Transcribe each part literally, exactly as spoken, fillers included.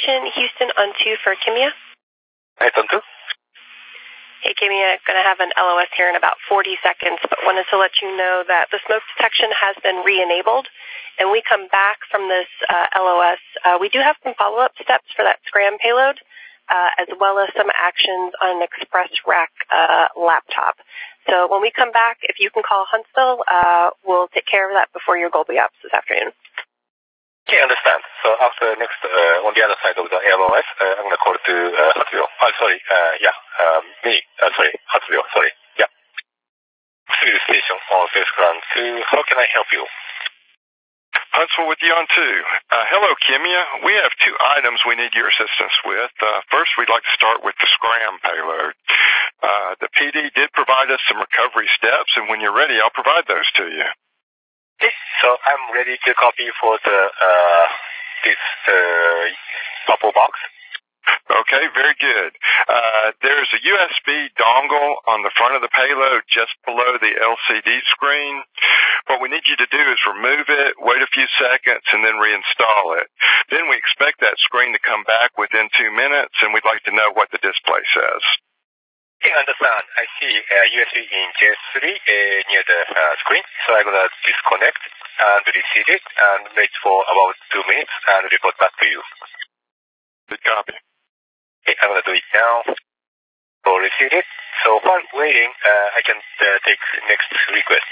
station, Houston on two for Kimia. Right, on two. Hey, Kimia, going to have an L O S here in about forty seconds, but wanted to let you know that the smoke detection has been re-enabled, and we come back from this uh, L O S. Uh, we do have some follow-up steps for that Scram payload, uh, as well as some actions on an Express Rack uh, laptop. So when we come back, if you can call Huntsville, uh, we'll take care of that before your Golby Ops this afternoon. Okay, understand. So after next, uh, on the other side of the L O S, uh, I'm going to call to uh, Huntsville. Oh, sorry, uh, yeah, um, me, uh, sorry, Huntsville, sorry, yeah. Civil Station on Space Ground two, how can I help you? Huntsville with you on two. Uh, hello, Kimia. We have two items we need your assistance with. Uh, first, we'd like to start with the Scram payload. Uh, the P D did provide us some recovery steps, and when you're ready, I'll provide those to you. Okay, so I'm ready to copy for the, uh, this, uh, purple box. Okay, very good. Uh, there's a U S B dongle on the front of the payload just below the L C D screen. What we need you to do is remove it, wait a few seconds, and then reinstall it. Then we expect that screen to come back within two minutes, and we'd like to know what the display says. Okay, understand. I see uh, U S B in J three uh, near the uh, screen, so I'm going to disconnect and receive it and wait for about two minutes and report back to you. Good copy. Okay, I'm going to do it now. So receive it. So while waiting, uh, I can uh, take next request.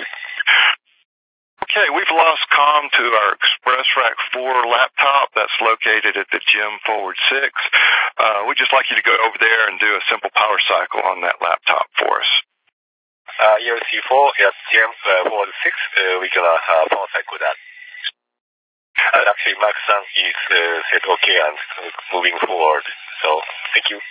Okay, we've lost comm to our Express Rack four laptop that's located at the Gym Forward six. Uh, we'd just like you to go over there and do a simple power cycle on that laptop for us. Uh, E L C four at Gym uh, Forward six, uh, we're going to uh, power cycle that. And actually, Mark Sun is uh, said okay and uh, moving forward. So, thank you.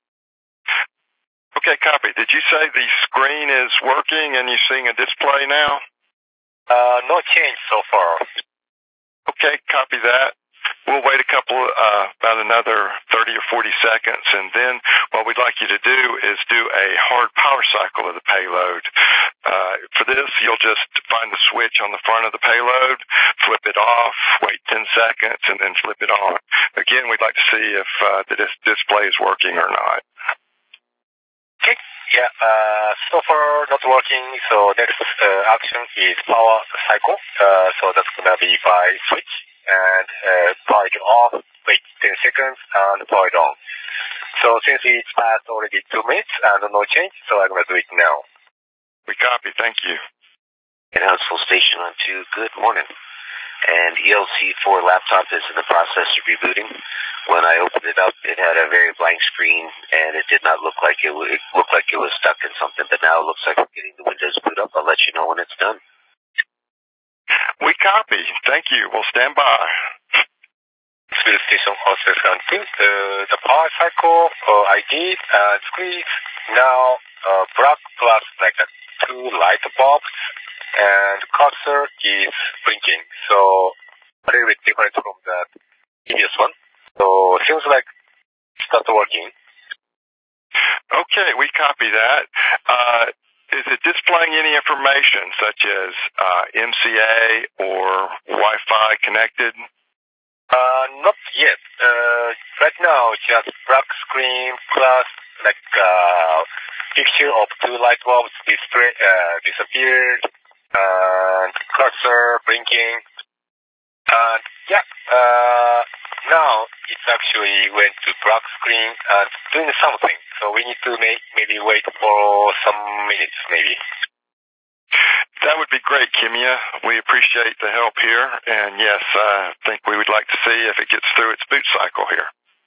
Okay, copy. Did you say the screen is working and you're seeing a display now? Uh, no change so far. Okay, copy that. We'll wait a couple, uh, about another thirty or forty seconds, and then what we'd like you to do is do a hard power cycle of the payload. Uh, for this, you'll just find the switch on the front of the payload, flip it off, wait ten seconds, and then flip it on. Again, we'd like to see if uh, the dis- display is working or not. Okay. Yeah, uh, so far not working, so next uh, action is power cycle. Uh, so that's going to be by switch and uh, power it off, wait ten seconds, and power it on. So since it's passed already two minutes and no change, so I'm going to do it now. We copy, thank you. In Huntsville Station on two, good morning. And E L C four laptop is in the process of rebooting. When I opened it up, it had a very blank screen, and it did not look like it, w- it looked like it was stuck in something, but now it looks like we're getting the Windows boot up. I'll let you know when it's done. We copy. Thank you. We'll stand by. Civil Station Hospital Ground two. Uh, the power cycle uh, I did, uh, screen now uh, black plus like a two light bulbs, and cursor is blinking. So a little bit different from the previous one. So seems like it's not working. Okay, we copy that. Uh, is it displaying any information such as uh, M C A or Wi-Fi connected? Uh, not yet. Uh, right now, just black screen plus like uh, picture of two light bulbs display uh, disappeared, and cursor blinking. And yeah, uh, now it's actually went to black screen and doing something. So we need to make, maybe wait for some minutes, maybe. That would be great, Kimia. We appreciate the help here, and yes, I think we would like to see if it gets through its boot cycle here.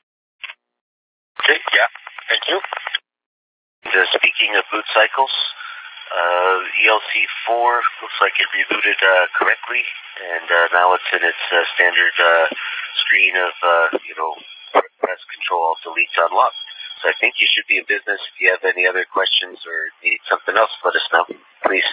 Okay, yeah, thank you. Uh, speaking of boot cycles, uh, E L C four looks like it rebooted uh, correctly, and uh, now it's in its uh, standard uh, screen of, uh, you know, press Control Alt Delete to unlock. So I think you should be in business. If you have any other questions or need something else, let us know, please.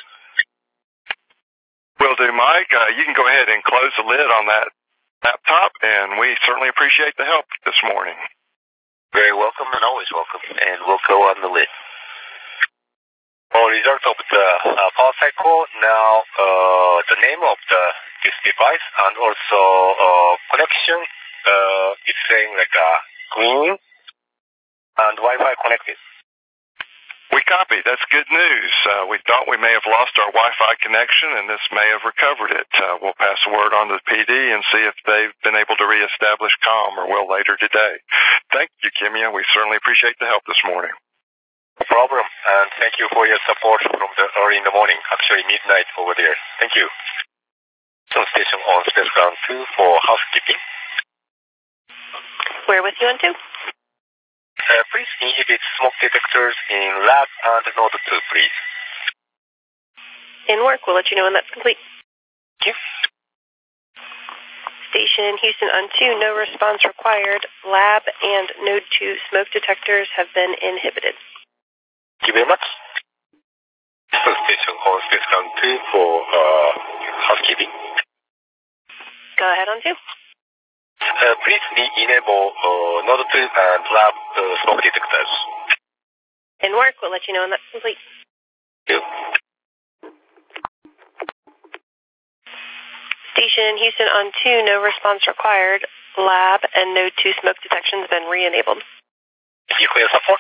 Will do, Mike. Uh, you can go ahead and close the lid on that laptop, and we certainly appreciate the help this morning. Very welcome and always welcome, and we'll go on the lid. For result of the uh, power cycle, now uh, the name of the this device and also uh, connection uh, uh, it's saying like uh, green and Wi-Fi connected. We copy. That's good news. Uh, we thought we may have lost our Wi-Fi connection, and this may have recovered it. Uh, we'll pass the word on to the P D and see if they've been able to reestablish comm, or will later today. Thank you, Kimia. We certainly appreciate the help this morning. No problem, and thank you for your support from the early in the morning, actually midnight over there. Thank you. So station on Space Ground two for housekeeping. We're with you on two. Uh, please inhibit smoke detectors in lab and node two, please. In work, we'll let you know when that's complete. Thank you. Station Houston on two, no response required. Lab and node two smoke detectors have been inhibited. Thank you very much. So station on Space Ground two for uh, housekeeping. Go ahead on two. Uh, please re-enable uh, node two and lab uh, smoke detectors. In work, we'll let you know when that's complete. Thank you. Station Houston on two, no response required. Lab and node two smoke detection has been re-enabled. Thank you for your support.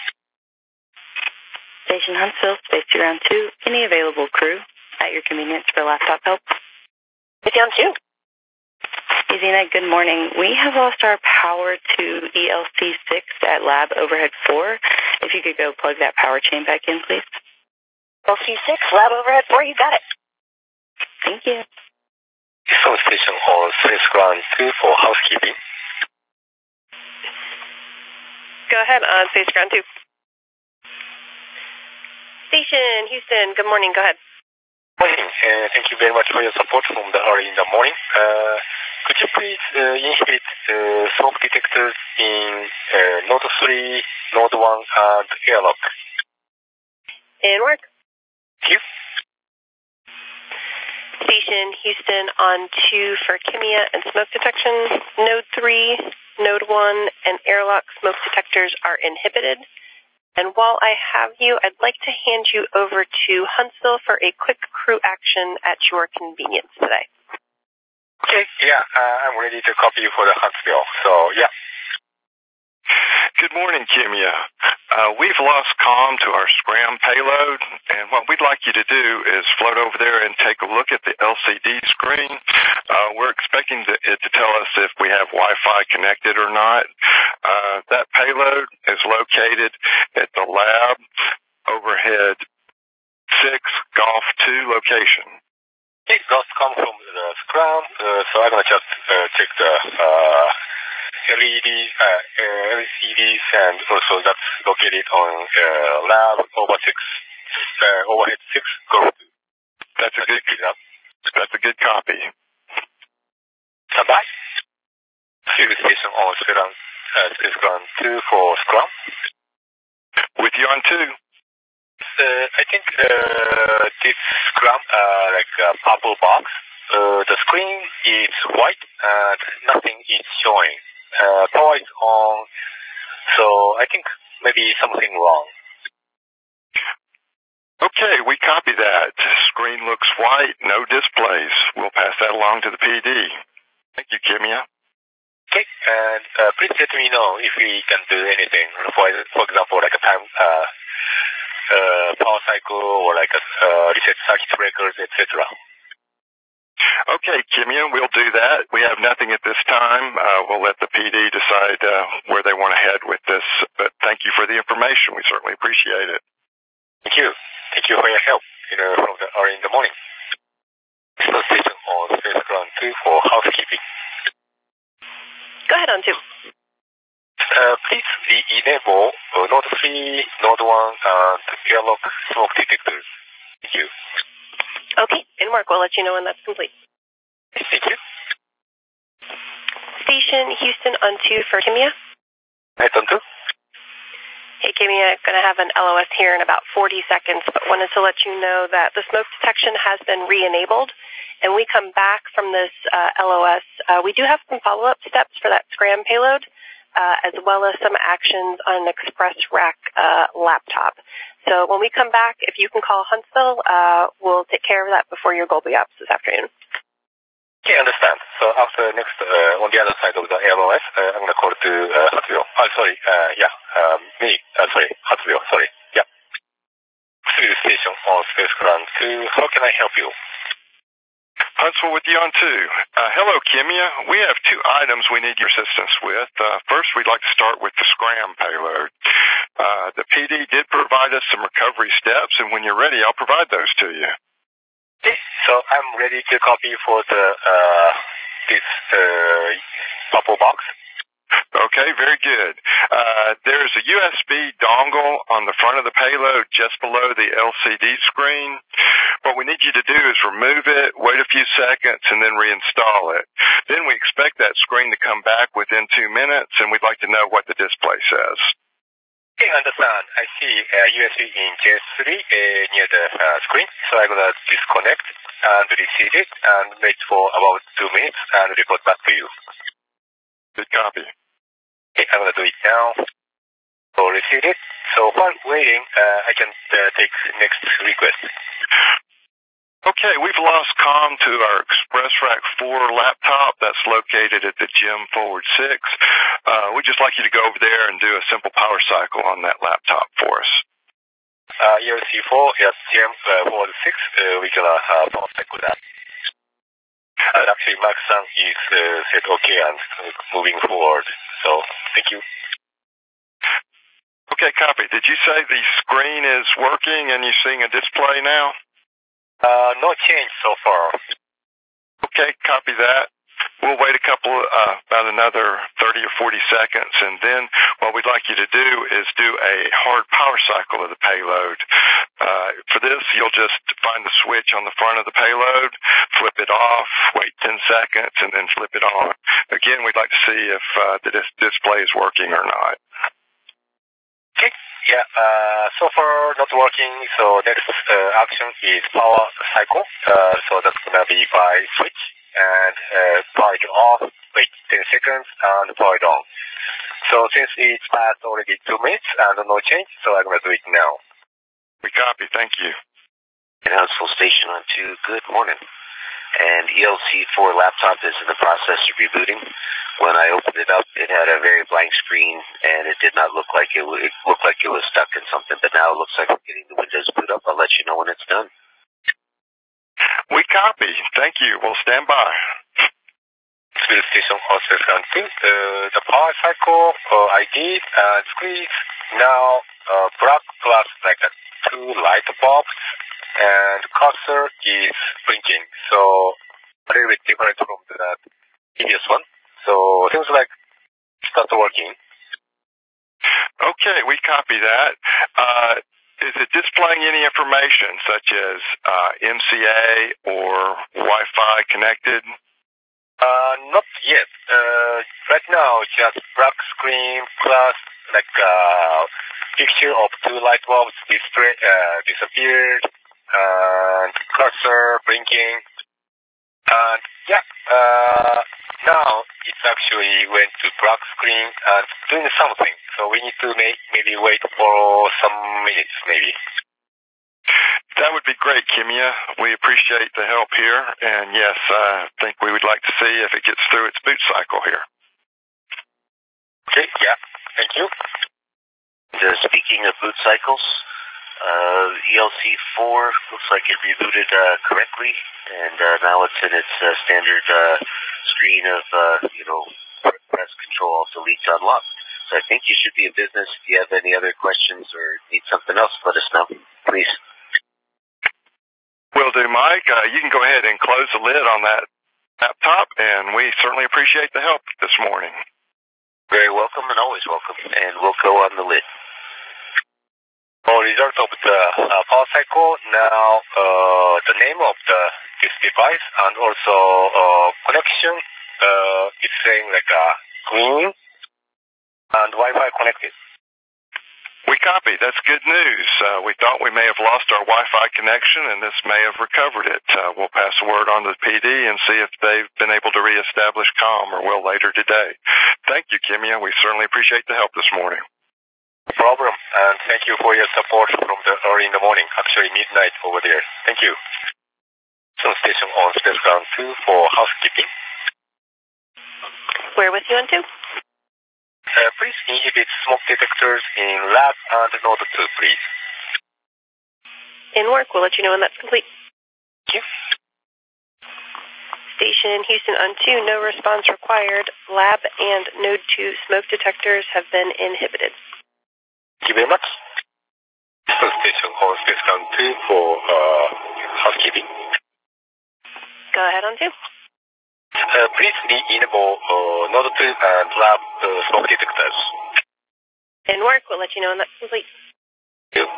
Station Huntsville, Space Ground two, any available crew at your convenience for laptop help? With you on two. Ezina, good morning. We have lost our power to E L C six at lab overhead four. If you could go plug that power chain back in, please. E L C six, lab overhead four, you got it. Thank you. So station on Space Ground two for housekeeping. Go ahead on Space Ground two. Station Houston, good morning, go ahead. Morning, uh, thank you very much for your support from the early in the morning. Uh, could you please uh, inhibit uh, smoke detectors in uh, node three, node one, and airlock? In work. Thank you. Station Houston on two for Kimia and smoke detection. Node three, node one, and airlock smoke detectors are inhibited. And while I have you, I'd like to hand you over to Huntsville for a quick crew action at your convenience today. Okay, yeah, uh, I'm ready to copy you for the Huntsville, so yeah. Good morning, Kimia. Uh, we've lost comm to our Scram payload, and what we'd like you to do is float over there and take a look at the L C D screen. Uh, we're expecting to, it to tell us if we have Wi-Fi connected or not. Uh, that payload is located at the lab overhead six Golf two location. Okay, those come from the Scrum, uh, so I'm going to just uh, check the uh, L E D, uh, uh, L C Ds, and also that's located on uh, lab over six, uh, overhead six Golf two. That's a good, that's a good copy. Stand by. Field station on Scrum, uh, Space Ground two for Scrum. With you on two. Uh, I think uh, this Scrum, uh, like a purple box, uh, the screen is white and nothing is showing. Uh, power is on, so I think maybe something wrong. Okay, we copy that. Screen looks white, no displays. We'll pass that along to the P D. Thank you, Kimia. Okay, and uh, please let me know if we can do anything. For, for example, like a time uh, uh, power cycle or like a uh, reset circuit breakers, et cetera. Okay, Kimia, we'll do that. We have nothing at this time. Uh, we'll let the P D decide uh, where they want to head with this. But thank you for the information. We certainly appreciate it. Thank you. Thank you for your help you know, from the early in the morning. So station on Space Ground two for housekeeping. Go ahead on two. Uh, please re-enable uh, node three, node one, and airlock smoke detectors. Thank you. Okay, in work, we'll let you know when that's complete. Thank you. Station Houston on two for Kimia. Right on two. Hey, Kimia, going to have an L O S here in about forty seconds, but wanted to let you know that the smoke detection has been re-enabled, and we come back from this uh, L O S. Uh, we do have some follow-up steps for that Scram payload, uh, as well as some actions on an Express Rack uh, laptop. So when we come back, if you can call Huntsville, uh, we'll take care of that before your Golby Ops this afternoon. Okay, understand. So after next, uh, on the other side of the L O S, uh, I'm going to call to uh, Hatsuyo. Oh, sorry, uh, yeah, um, me, uh, sorry, Hatsuyo, sorry, yeah. Hatsuyo Station on Space Ground two, how can I help you? Huntsville with you on two. Uh, hello, Kimia. We have two items we need your assistance with. Uh, first, we'd like to start with the SCRAM payload. Uh, the P D did provide us some recovery steps, and when you're ready, I'll provide those to you. Okay, so I'm ready to copy for the uh, this uh, purple box. Okay, very good. Uh, there's a U S B dongle on the front of the payload just below the L C D screen. What we need you to do is remove it, wait a few seconds, and then reinstall it. Then we expect that screen to come back within two minutes, and we'd like to know what the display says. Okay, understand. I see uh, U S B in J S three uh, near the uh, screen, so I'm going to disconnect and receive it and wait for about two minutes and report back to you. Good copy. Okay, I'm going to do it now. So receive it. So while waiting, uh, I can uh, take next request. Okay, we've lost comm to our ExpressRack four laptop that's located at the Gym Forward six. Uh, we'd just like you to go over there and do a simple power cycle on that laptop for us. Uh, E L C four, yes, Gym uh, Forward six, uh, we're going to uh, power cycle that. And actually, Max-san is uh, said okay and uh, moving forward. So, thank you. Okay, copy. Did you say the screen is working and you're seeing a display now? Uh, no change so far. Okay, copy that. We'll wait a couple, uh, about another thirty or forty seconds, and then what we'd like you to do is do a hard power cycle of the payload. Uh, for this, you'll just find the switch on the front of the payload, flip it off, wait ten seconds, and then flip it on. Again, we'd like to see if uh, the dis- display is working or not. Okay. Yeah, uh, so far not working, so next uh, action is power cycle. Uh, so that's going to be by switch and uh, power it off, wait ten seconds, and power it on. So since it's past already two minutes and no change, so I'm going to do it now. We copy, thank you. Huntsville Station on two, good morning. And E L C four laptop is in the process of rebooting. When I opened it up, it had a very blank screen, and it did not look like it, it looked like it was stuck in something, but now it looks like we're getting the Windows boot up. I'll let you know when it's done. We copy. Thank you. We'll stand by. Space Station Office two. Uh, the power cycle uh, I did, uh, screen now uh, black plus like a two light bulbs, and cursor is blinking. So a little bit different from the previous one. So seems like it's not working. Okay, we copy that. Uh, is it displaying any information such as uh, M C A or Wi-Fi connected? Uh, not yet. Uh, right now, just black screen plus like uh, picture of two light bulbs display uh, disappeared, and cursor blinking, and yeah. Uh, now it's actually went to black screen and doing something. So we need to make, maybe wait for some minutes, maybe. That would be great, Kimia. We appreciate the help here, and yes, I think we would like to see if it gets through its boot cycle here. Okay, yeah, thank you. Uh, speaking of boot cycles, uh, E L C four looks like it rebooted uh, correctly, and uh, now it's in its uh, standard uh, screen of, uh, you know, press Control Alt Delete to unlock. So I think you should be in business. If you have any other questions or need something else, let us know, please. Will do, Mike. Uh, you can go ahead and close the lid on that laptop, and we certainly appreciate the help this morning. Very welcome and always welcome, and we'll go on the lid. For result of the uh, power cycle, now uh, the name of the this device and also uh, connection uh, is saying like a green and Wi-Fi connected. We copy. That's good news. Uh, we thought we may have lost our Wi-Fi connection, and this may have recovered it. Uh, we'll pass the word on to the P D and see if they've been able to reestablish comm, or will later today. Thank you, Kimia. We certainly appreciate the help this morning. No problem, and thank you for your support from the early in the morning, actually midnight over there. Thank you. Some station on Space Ground two for housekeeping. We're with you on two. Uh, please inhibit smoke detectors in lab and node two, please. In work, we'll let you know when that's complete. Thank you. Station Houston on two, no response required. Lab and node two smoke detectors have been inhibited. Thank you very much. Some station on Space Ground two for uh, housekeeping. Go ahead on two. Uh, please re-enable uh, node two and lab uh, smoke detectors. In work, we'll let you know when that's complete. Thank you.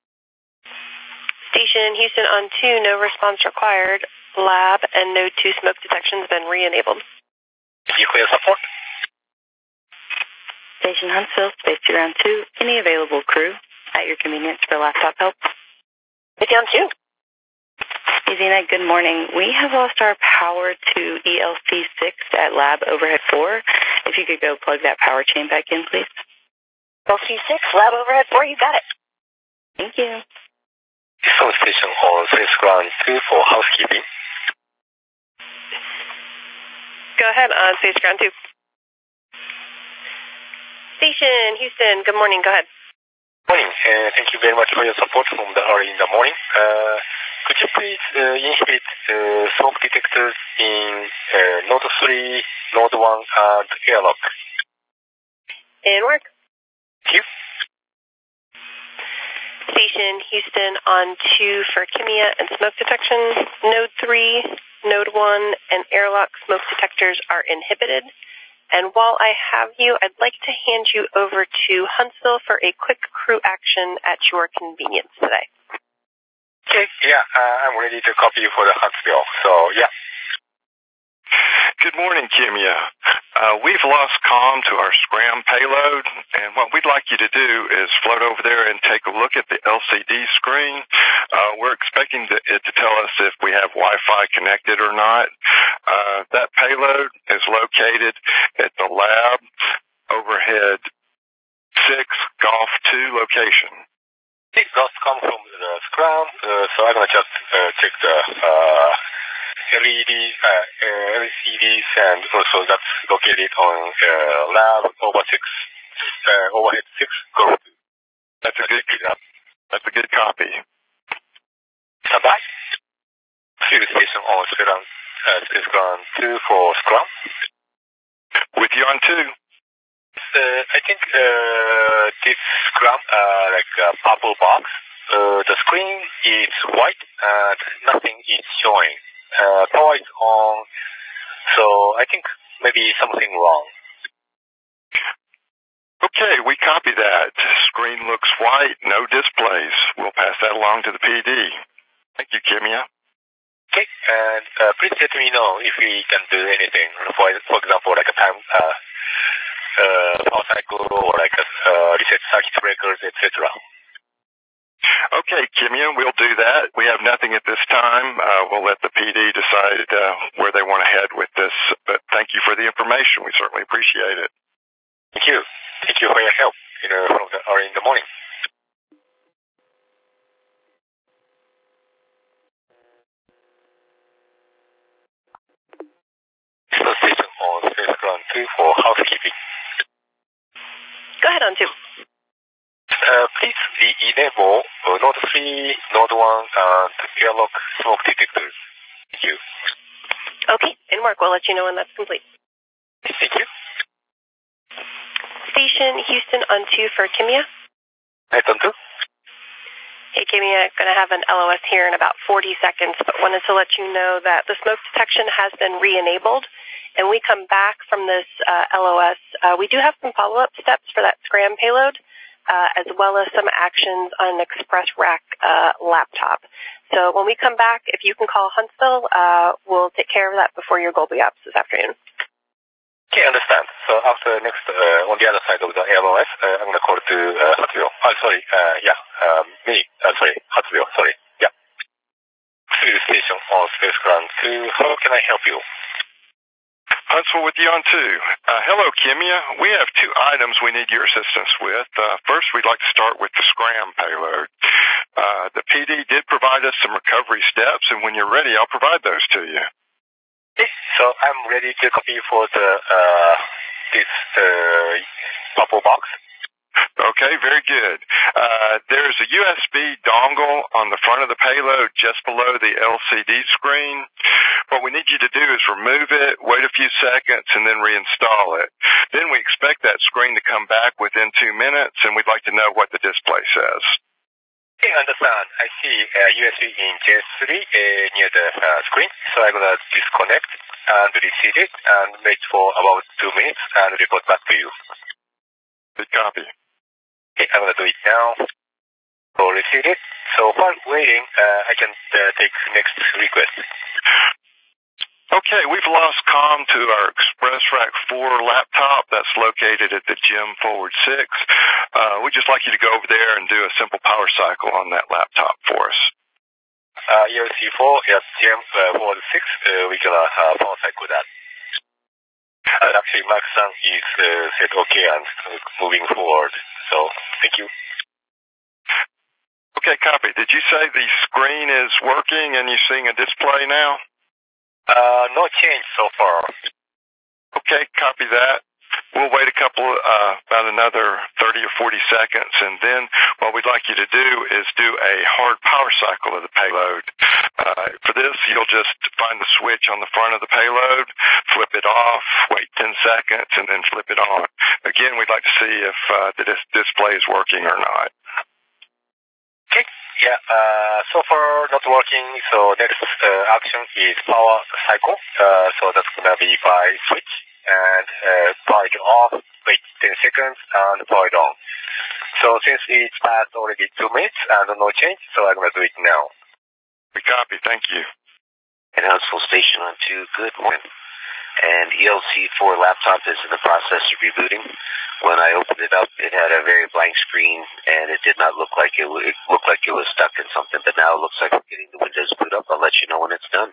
Station Houston on two, no response required. Lab and node two smoke detection has been re-enabled. Thank you for your support. Station Huntsville, Space Ground two, any available crew at your convenience for laptop help? With you on two. Ezina, good morning. We have lost our power to E L C six at Lab Overhead four. If you could go plug that power chain back in, please. E L C six, Lab Overhead four, you got it. Thank you. Some station on Space Ground two for housekeeping. Go ahead on Space Ground two. Station Houston, good morning. Go ahead. Morning. Uh, thank you very much for your support from the early in the morning. Uh, could you please uh, inhibit uh, smoke detectors in uh, node three, node one, and airlock? In work. Thank you. Station Houston on two for Kimia and smoke detection. Node three, Node one, and airlock smoke detectors are inhibited. And while I have you, I'd like to hand you over to Huntsville for a quick crew action at your convenience today. Okay, yeah, uh, I'm ready to copy you for the Huntsville, so yeah. Good morning, Kimia. Uh, we've lost comm to our Scram payload, and what we'd like you to do is float over there and take a look at the L C D screen. Uh, we're expecting to, it to tell us if we have Wi-Fi connected or not. Uh, that payload is located at the Lab Overhead six Golf two location. These dots come from the Scram, uh, so I'm going to just uh, check the uh, L E D, uh, uh, L C Ds, and also that's located on uh, Lab over six, uh, Overhead six Golf two. That's a good, that's a good copy. Stand by. Field station on Scram, uh, Space Ground two for Scram. With you on two. Uh, I think uh, this Scram, uh, like a purple box, uh, the screen is white and nothing is showing. Uh, power is on, so I think maybe something wrong. Okay, we copy that. Screen looks white, no displays. We'll pass that along to the P D. Thank you, Kimia. Okay, and uh, please let me know if we can do anything. For, for example, like a time uh, uh, power cycle or like a uh, reset circuit breakers, et cetera. Okay, Kimia, we'll do that. We have nothing at this time. Uh, we'll let the P D decide uh, where they want to head with this. But thank you for the information. We certainly appreciate it. Thank you. Thank you for your help you know, from the, or in the morning. So station on Space Ground two for housekeeping. Go ahead on two. Uh, please re-enable uh, node three, node one, and airlock smoke detectors. Thank you. Okay, in work. We'll let you know when that's complete. Thank you. Station Houston on two for Kimia. Right on two. Hey, Kimia, going to have an L O S here in about forty seconds, but wanted to let you know that the smoke detection has been re-enabled, and we come back from this uh, L O S. Uh, we do have some follow-up steps for that Scram payload, uh, as well as some actions on an Express Rack uh, laptop. So when we come back, if you can call Huntsville, uh, we'll take care of that before your Golby Ops this afternoon. Okay, understand. So after next, uh, on the other side of the L O S, uh, I'm going to call to uh, Huntsville. Oh, sorry, uh, yeah, um, me, uh, sorry, Huntsville, sorry, yeah. Field station on Space Ground two, how can I help you? Huntsville with you on two. Uh, hello, Kimia. We have two items we need your assistance with. Uh, first, we'd like to start with the Scram payload. Uh, the P D did provide us some recovery steps, and when you're ready, I'll provide those to you. Okay, so I'm ready to copy for the uh, this uh, purple box. Okay, very good. Uh, there's a U S B dongle on the front of the payload just below the L C D screen. What we need you to do is remove it, wait a few seconds, and then reinstall it. Then we expect that screen to come back within two minutes, and we'd like to know what the display says. Okay, understand. I see uh, U S B in J three uh, near the uh, screen, so I'm going to disconnect and reset it and wait for about two minutes and report back to you. Good copy. Okay, I'm going to do it now. So reset it. So while waiting, uh, I can uh, take next request. Okay, we've lost comm to our Express Rack four laptop that's located at the Gym Forward six. Uh, we'd just like you to go over there and do a simple power cycle on that laptop for us. Uh, E L C four at Gym uh, Forward six, uh, we're going to uh, power cycle that. And actually, Mark-san is uh, said okay and uh, moving forward. So, thank you. Okay, copy. Did you say the screen is working and you're seeing a display now? Uh, no change so far. Okay, copy that. We'll wait a couple, uh, about another thirty or forty seconds, and then what we'd like you to do is do a hard power cycle of the payload. Uh, for this, you'll just find the switch on the front of the payload, flip it off, wait ten seconds, and then flip it on. Again, we'd like to see if uh, the dis- display is working or not. Okay. Yeah, uh, so far not working, so next uh, action is power cycle. Uh, so that's going to be by switch and uh, power it off, wait ten seconds, and power it on. So since it's passed already two minutes and no change, so I'm going to do it now. We copy, thank you. And Huntsville Station on two, good morning. And E L C four laptop is in the process of rebooting. When I opened it up, it had a very blank screen, and it did not look like it, it looked like it was stuck in something, but now it looks like we're getting the Windows boot up. I'll let you know when it's done.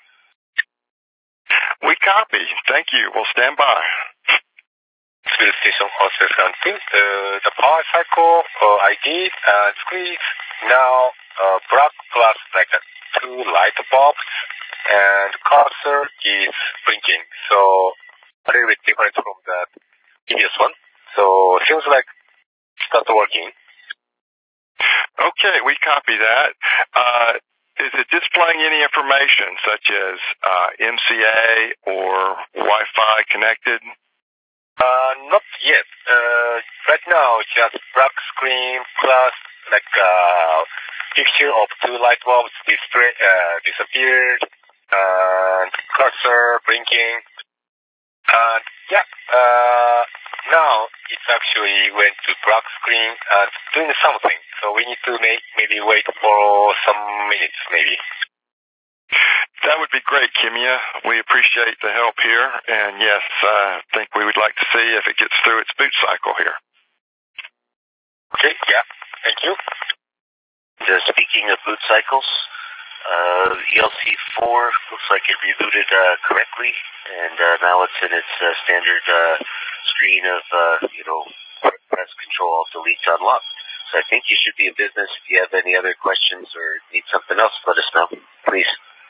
We copy. Thank you. We'll stand by. Huntsville Station Huntsville County. Uh, the power cycle uh, I did, uh, screen now uh, black plus like a two light bulbs, and cursor is blinking. So a little bit different from the previous one. So seems like it's not working. Okay, we copy that. Uh, is it displaying any information such as uh, M C A or Wi-Fi connected? Uh, not yet. Uh, right now, just black screen plus like uh, picture of two light bulbs display uh, disappeared, and cursor blinking. And yeah, uh, now it's actually went to black screen and doing something. So we need to make, maybe wait for some minutes, maybe. That would be great, Kimia. We appreciate the help here, and yes, I think we would like to see if it gets through its boot cycle here. Okay, yeah, thank you. Uh, speaking of boot cycles, uh, E L C four looks like it rebooted uh, correctly, and uh, now it's in its uh, standard uh, screen of, uh, you know, press Control Alt Delete to unlock. So I think you should be in business. If you have any other questions or need something else, let us know, please.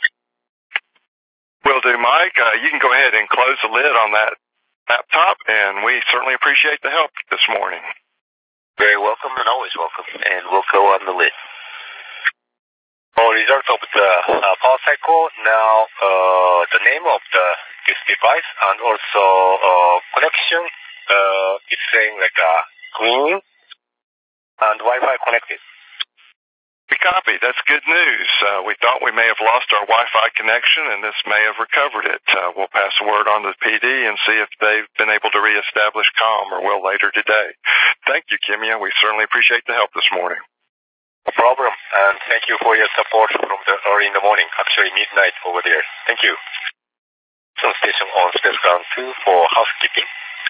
Will do, Mike. Uh, you can go ahead and close the lid on that laptop, and we certainly appreciate the help this morning. Very welcome and always welcome, and we'll go on the lid. For result of the uh, power cycle, now uh, the name of the this device and also uh, connection uh, is saying like a green and Wi-Fi connected. We copy. That's good news. Uh, we thought we may have lost our Wi-Fi connection, and this may have recovered it. Uh, we'll pass the word on to the P D and see if they've been able to reestablish comm, or will later today. Thank you, Kimia. We certainly appreciate the help this morning. No problem, and thank you for your support from the early in the morning, actually midnight over there. Thank you. Sun Station on Space Ground two for housekeeping.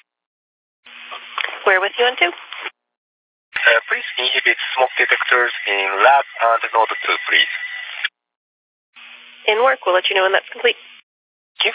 We're with you on two. Uh, please inhibit smoke detectors in lab and node two, please. In work, we'll let you know when that's complete. Thank you.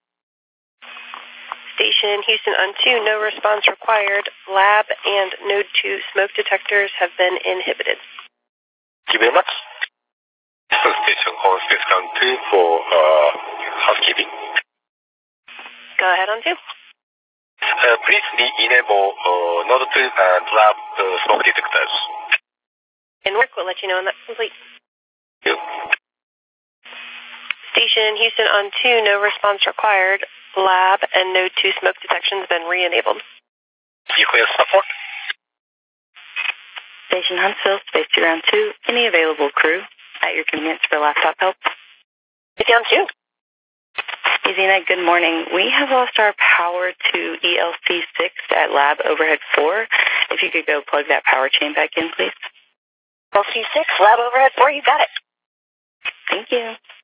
Station Houston on two, no response required. Lab and node two smoke detectors have been inhibited. Thank you very much. Station on space ground two for uh, housekeeping. Go ahead on two. Uh, please re-enable uh, Node two and lab uh, smoke detectors. In work, we'll let you know when that's complete. Thank you. Station Houston on two, no response required. Lab and Node two smoke detection has been re-enabled. You clear support? Station Huntsville, Space two Ground two, any available crew at your convenience for laptop help? It's on two. Ezina, good morning. We have lost our power to E L C six at Lab Overhead four. If you could go plug that power chain back in, please. E L C six, Lab Overhead four, you got it. Thank you.